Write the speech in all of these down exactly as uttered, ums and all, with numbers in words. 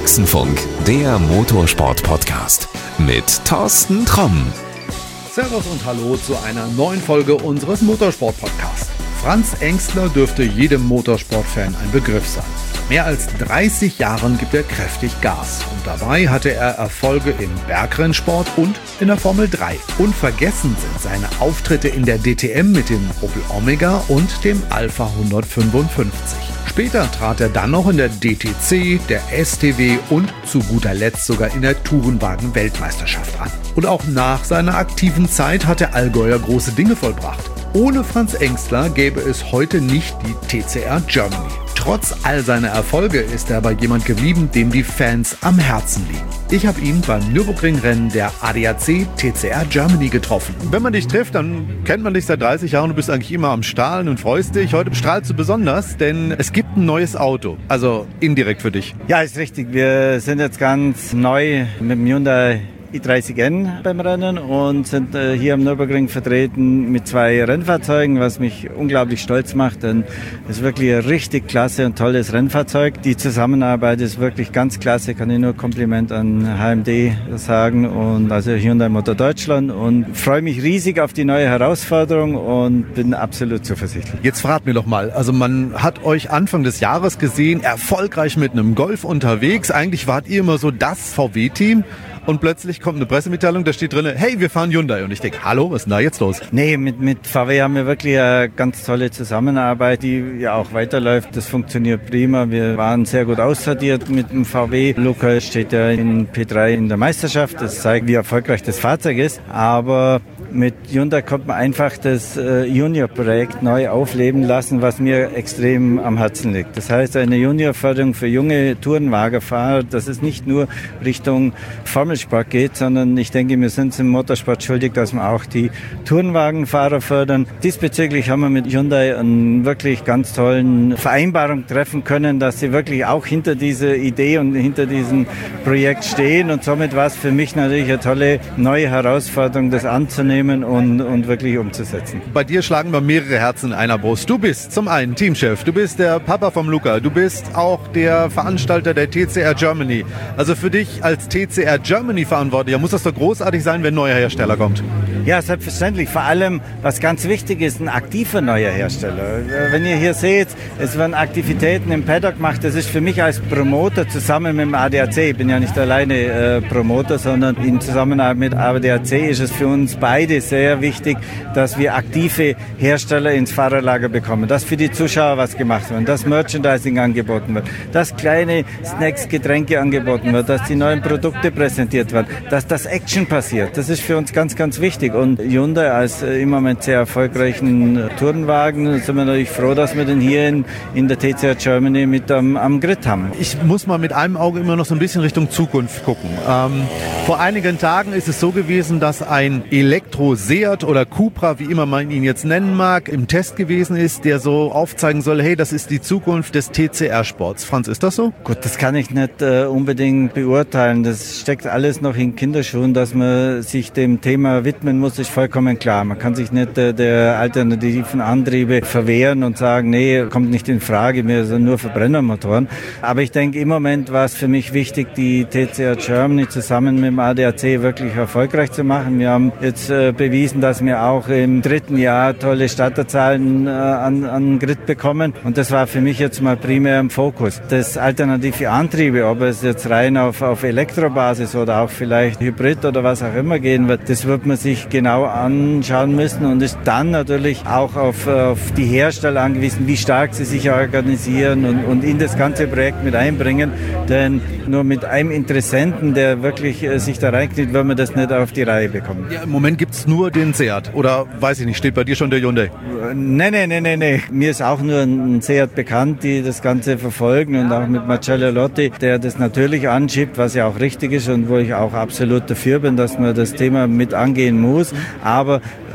Sachsenfunk, der Motorsport-Podcast mit Thorsten Tromm. Servus und Hallo zu einer neuen Folge unseres Motorsport-Podcasts. Franz Engstler dürfte jedem Motorsportfan ein Begriff sein. Seit mehr als dreißig Jahren gibt er kräftig Gas und dabei hatte er Erfolge im Bergrennsport und in der Formel drei. Unvergessen sind seine Auftritte in der D T M mit dem Opel Omega und dem Alpha hundertfünfundfünfzig. Später trat er dann noch in der D T C, der S T W und zu guter Letzt sogar in der Tourenwagen-Weltmeisterschaft an. Und auch nach seiner aktiven Zeit hat der Allgäuer große Dinge vollbracht. Ohne Franz Engstler gäbe es heute nicht die T C R Germany. Trotz all seiner Erfolge ist er aber jemand geblieben, dem die Fans am Herzen liegen. Ich habe ihn beim Nürburgring-Rennen der A D A C T C R Germany getroffen. Wenn man dich trifft, dann kennt man dich seit dreißig Jahren und du bist eigentlich immer am Strahlen und freust dich. Heute strahlst du besonders, denn es gibt ein neues Auto, also indirekt für dich. Ja, ist richtig. Wir sind jetzt ganz neu mit dem Hyundai i dreißig N beim Rennen und sind äh, hier am Nürburgring vertreten mit zwei Rennfahrzeugen, was mich unglaublich stolz macht, denn es ist wirklich ein richtig klasse und tolles Rennfahrzeug. Die Zusammenarbeit ist wirklich ganz klasse, kann ich nur Kompliment an H M D sagen und also Hyundai Motor Deutschland und freue mich riesig auf die neue Herausforderung und bin absolut zuversichtlich. Jetzt verrat mir doch mal, also man hat euch Anfang des Jahres gesehen, erfolgreich mit einem Golf unterwegs, eigentlich wart ihr immer so das V W-Team. Und plötzlich kommt eine Pressemitteilung, da steht drin, hey, wir fahren Hyundai. Und ich denke, hallo, was ist denn da jetzt los? Nee, mit, mit V W haben wir wirklich eine ganz tolle Zusammenarbeit, die ja auch weiterläuft. Das funktioniert prima. Wir waren sehr gut aussortiert mit dem V W. Luca steht ja in P drei in der Meisterschaft. Das zeigt, wie erfolgreich das Fahrzeug ist. Aber mit Hyundai konnte man einfach das äh, Junior-Projekt neu aufleben lassen, was mir extrem am Herzen liegt. Das heißt, eine Junior-Förderung für junge Tourenwagenfahrer, dass es nicht nur Richtung Formelsport geht, sondern ich denke, wir sind es im Motorsport schuldig, dass wir auch die Tourenwagenfahrer fördern. Diesbezüglich haben wir mit Hyundai einen wirklich ganz tollen Vereinbarung treffen können, dass sie wirklich auch hinter dieser Idee und hinter diesem Projekt stehen und somit war es für mich natürlich eine tolle neue Herausforderung, das anzunehmen Und, und wirklich umzusetzen. Bei dir schlagen wir mehrere Herzen in einer Brust. Du bist zum einen Teamchef, du bist der Papa vom Luca, du bist auch der Veranstalter der T C R Germany. Also für dich als T C R Germany Verantwortlicher muss das doch großartig sein, wenn ein neuer Hersteller kommt. Ja, selbstverständlich. Vor allem, was ganz wichtig ist, ein aktiver neuer Hersteller. Wenn ihr hier seht, es werden Aktivitäten im Paddock gemacht. Das ist für mich als Promoter zusammen mit dem A D A C. Ich bin ja nicht alleine äh, Promoter, sondern in Zusammenarbeit mit A D A C ist es für uns beide sehr wichtig, dass wir aktive Hersteller ins Fahrerlager bekommen, dass für die Zuschauer was gemacht wird, dass Merchandising angeboten wird, dass kleine Snacks, Getränke angeboten wird, dass die neuen Produkte präsentiert werden, dass das Action passiert. Das ist für uns ganz, ganz wichtig. Und Hyundai als äh, im Moment sehr erfolgreichen äh, Tourenwagen sind wir natürlich froh, dass wir den hier in, in der T C R Germany mit am, am Grid haben. Ich muss mal mit einem Auge immer noch so ein bisschen Richtung Zukunft gucken. Ähm, vor einigen Tagen ist es so gewesen, dass ein Elektro-Seat oder Cupra, wie immer man ihn jetzt nennen mag, im Test gewesen ist, der so aufzeigen soll, hey, das ist die Zukunft des T C R-Sports. Franz, ist das so? Gut, das kann ich nicht äh, unbedingt beurteilen. Das steckt alles noch in Kinderschuhen, dass man sich dem Thema widmen muss, ist vollkommen klar. Man kann sich nicht äh, der alternativen Antriebe verwehren und sagen, nee, kommt nicht in Frage, wir sind nur Verbrennermotoren. Aber ich denke, im Moment war es für mich wichtig, die T C R Germany zusammen mit dem A D A C wirklich erfolgreich zu machen. Wir haben jetzt äh, bewiesen, dass wir auch im dritten Jahr tolle Starterzahlen äh, an, an Grid bekommen. Und das war für mich jetzt mal primär im Fokus. Das alternative Antriebe, ob es jetzt rein auf, auf Elektrobasis oder auch vielleicht Hybrid oder was auch immer gehen wird, das wird man sich genau anschauen müssen und ist dann natürlich auch auf, auf die Hersteller angewiesen, wie stark sie sich organisieren und, und in das ganze Projekt mit einbringen. Denn nur mit einem Interessenten, der wirklich äh, sich da reinkniet, wird man das nicht auf die Reihe bekommen. Ja, im Moment gibt es nur den Seat. Oder weiß ich nicht, steht bei dir schon der Hyundai? Nein, nein, nein, nein, nee. Mir ist auch nur ein Seat bekannt, die das Ganze verfolgen und auch mit Marcello Lotti, der das natürlich anschiebt, was ja auch richtig ist und wo ich auch absolut dafür bin, dass man das Thema mit angehen muss. Aber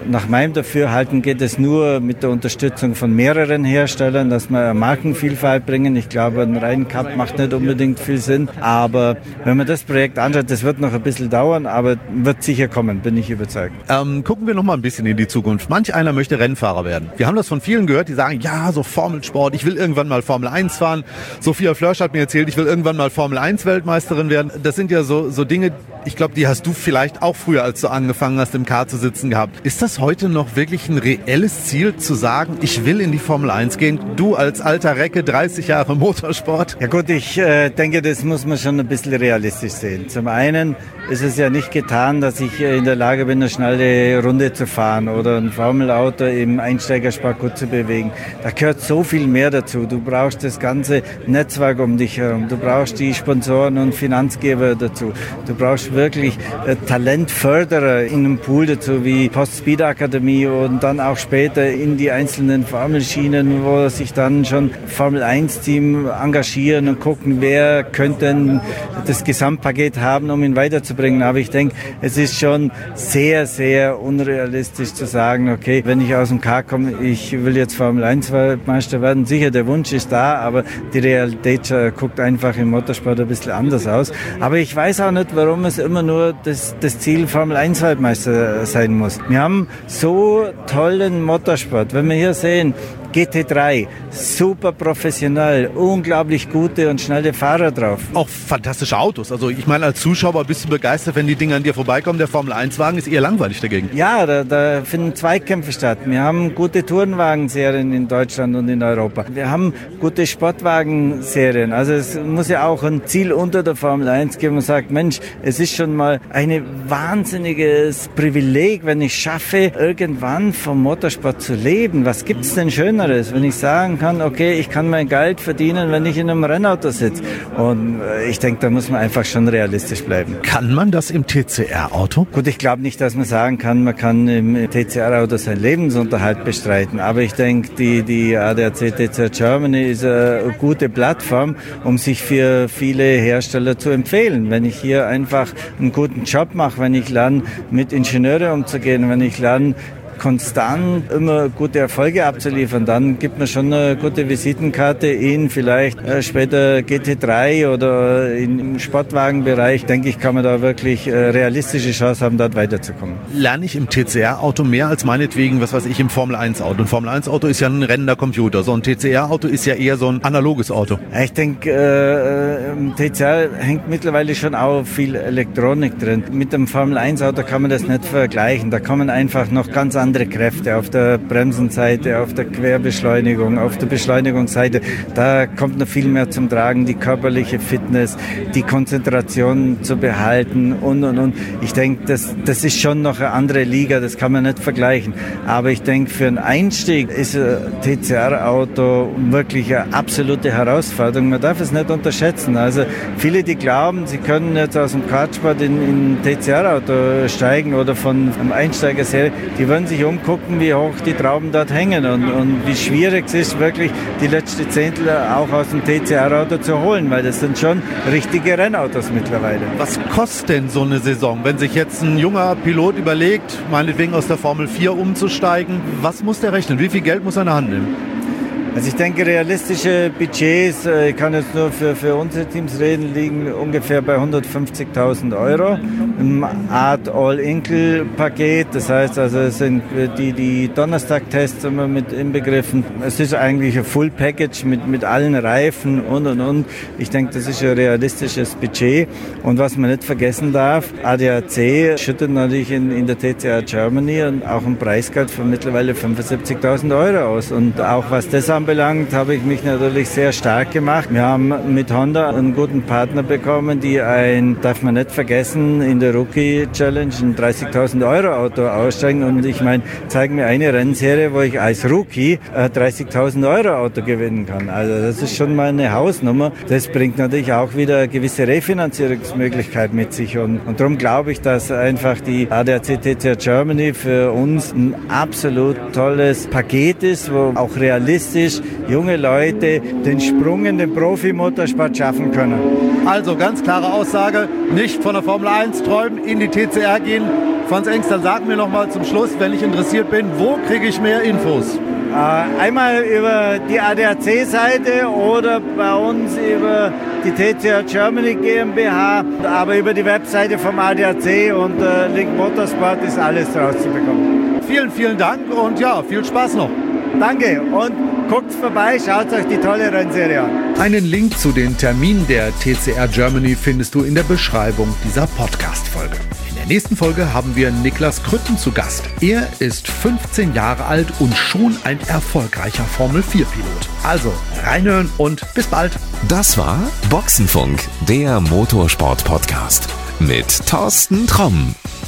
nach meinem Dafürhalten geht es nur mit der Unterstützung von mehreren Herstellern, dass wir Markenvielfalt bringen. Ich glaube, ein reinen Cup macht nicht unbedingt viel Sinn. Aber wenn man das Projekt anschaut, das wird noch ein bisschen dauern, aber wird sicher kommen, bin ich überzeugt. Ähm, gucken wir noch mal ein bisschen in die Zukunft. Manch einer möchte Rennfahrer werden. Wir haben das von vielen gehört, die sagen, ja, so Formelsport, ich will irgendwann mal Formel eins fahren. Sophia Flörsch hat mir erzählt, ich will irgendwann mal Formel eins Weltmeisterin werden. Das sind ja so, so Dinge, ich glaube, die hast du vielleicht auch früher, als du angefangen hast, im Car zu sitzen gehabt. Ist das heute noch wirklich ein reelles Ziel, zu sagen, ich will in die Formel eins gehen? Du als alter Recke, dreißig Jahre Motorsport. Ja gut, ich äh, denke, das muss man schon ein bisschen realistisch sehen. Zum einen ist es ja nicht getan, dass ich in der Lage bin, eine schnelle Runde zu fahren oder ein Formelauto im Einsteigersport gut zu bewegen. Da gehört so viel mehr dazu. Du brauchst das ganze Netzwerk um dich herum. Du brauchst die Sponsoren und Finanzgeber dazu. Du brauchst wirklich äh, Talentförderer in einem Pool dazu, wie Post-Speed Akademie und dann auch später in die einzelnen Formelschienen, wo sich dann schon Formel eins Team engagieren und gucken, wer könnte das Gesamtpaket haben, um ihn weiterzubringen. Aber ich denke, es ist schon sehr, sehr unrealistisch zu sagen, okay, wenn ich aus dem Car komme, ich will jetzt Formel eins Weltmeister werden. Sicher, der Wunsch ist da, aber die Realität äh, guckt einfach im Motorsport ein bisschen anders aus. Aber ich weiß auch nicht, warum es immer nur das, das Ziel Formel eins Weltmeister sein muss. Wir haben so tollen Motorsport. Wenn wir hier sehen, G T drei, super professionell, unglaublich gute und schnelle Fahrer drauf. Auch fantastische Autos. Also ich meine, als Zuschauer bist du begeistert, wenn die Dinger an dir vorbeikommen. Der Formel eins Wagen ist eher langweilig dagegen. Ja, da, da finden Zweikämpfe statt. Wir haben gute Tourenwagen-Serien in Deutschland und in Europa. Wir haben gute Sportwagen-Serien. Also es muss ja auch ein Ziel unter der Formel eins geben und sagt, Mensch, es ist schon mal ein wahnsinniges Privileg, wenn ich schaffe, irgendwann vom Motorsport zu leben. Was gibt's denn Schöneres? Wenn ich sagen kann, okay, ich kann mein Geld verdienen, wenn ich in einem Rennauto sitze. Und ich denke, da muss man einfach schon realistisch bleiben. Kann man das im T C R-Auto? Gut, ich glaube nicht, dass man sagen kann, man kann im T C R-Auto seinen Lebensunterhalt bestreiten. Aber ich denke, die, die A D A C T C R Germany ist eine gute Plattform, um sich für viele Hersteller zu empfehlen. Wenn ich hier einfach einen guten Job mache, wenn ich lerne, mit Ingenieuren umzugehen, wenn ich lerne, konstant immer gute Erfolge abzuliefern, dann gibt man schon eine gute Visitenkarte in vielleicht äh, später G T drei oder in, im Sportwagenbereich. Denke ich, kann man da wirklich äh, realistische Chance haben, dort weiterzukommen. Lerne ich im T C R-Auto mehr als meinetwegen, was weiß ich, im Formel eins Auto. Ein Formel eins Auto ist ja ein rennender Computer. So ein T C R-Auto ist ja eher so ein analoges Auto. Ich denke, äh, im T C R hängt mittlerweile schon auch viel Elektronik drin. Mit dem Formel eins Auto kann man das nicht vergleichen. Da kommen einfach noch ganz andere andere Kräfte auf der Bremsenseite, auf der Querbeschleunigung, auf der Beschleunigungsseite. Da kommt noch viel mehr zum Tragen, die körperliche Fitness, die Konzentration zu behalten und, und, und. Ich denke, das, das ist schon noch eine andere Liga, das kann man nicht vergleichen. Aber ich denke, für einen Einstieg ist ein T C R-Auto wirklich eine absolute Herausforderung. Man darf es nicht unterschätzen. Also viele, die glauben, sie können jetzt aus dem Kartsport in, in ein T C R-Auto steigen oder von einem Einsteigerserie, die würden sich umgucken, wie hoch die Trauben dort hängen und, und wie schwierig es ist, wirklich die letzte Zehntel auch aus dem T C R-Auto zu holen, weil das sind schon richtige Rennautos mittlerweile. Was kostet denn so eine Saison, wenn sich jetzt ein junger Pilot überlegt, meinetwegen aus der Formel vier umzusteigen? Was muss der rechnen? Wie viel Geld muss er in der Hand nehmen? Also ich denke, realistische Budgets, ich kann jetzt nur für, für unsere Teams reden, liegen ungefähr bei hundertfünfzigtausend Euro. Im Art All-Inkle-Paket, das heißt also es sind die, die Donnerstag-Tests immer mit inbegriffen. Es ist eigentlich ein Full-Package mit, mit allen Reifen und und und. Ich denke, das ist ein realistisches Budget. Und was man nicht vergessen darf, A D A C schüttet natürlich in, in der T C R Germany und auch ein Preisgeld von mittlerweile fünfundsiebzigtausend Euro aus. Und auch was das anbelangt, habe ich mich natürlich sehr stark gemacht. Wir haben mit Honda einen guten Partner bekommen, die ein, darf man nicht vergessen, in der Rookie Challenge ein dreißigtausend Euro Auto aussteigen. Und ich meine, zeigen mir eine Rennserie, wo ich als Rookie ein dreißigtausend Euro Auto gewinnen kann. Also das ist schon mal eine Hausnummer. Das bringt natürlich auch wieder eine gewisse Refinanzierungsmöglichkeit mit sich. Und, und darum glaube ich, dass einfach die A D A C T C R Germany für uns ein absolut tolles Paket ist, wo auch realistisch junge Leute den Sprung in den Profi-Motorsport schaffen können. Also ganz klare Aussage, nicht von der Formel eins träumen, in die T C R gehen, Franz Engstler, sag mir noch mal zum Schluss, wenn ich interessiert bin, wo kriege ich mehr Infos? Äh, einmal über die A D A C-Seite oder bei uns über die T C R Germany GmbH, aber über die Webseite vom A D A C und äh, Link Motorsport ist alles rauszubekommen. Vielen, vielen Dank und ja, viel Spaß noch. Danke und guckt vorbei, schaut euch die tolle Rennserie an. Einen Link zu den Terminen der T C R Germany findest du in der Beschreibung dieser Podcast-Folge. In der nächsten Folge haben wir Niklas Krütten zu Gast. Er ist fünfzehn Jahre alt und schon ein erfolgreicher Formel vier Pilot. Also reinhören und bis bald. Das war Boxenfunk, der Motorsport-Podcast mit Thorsten Tromm.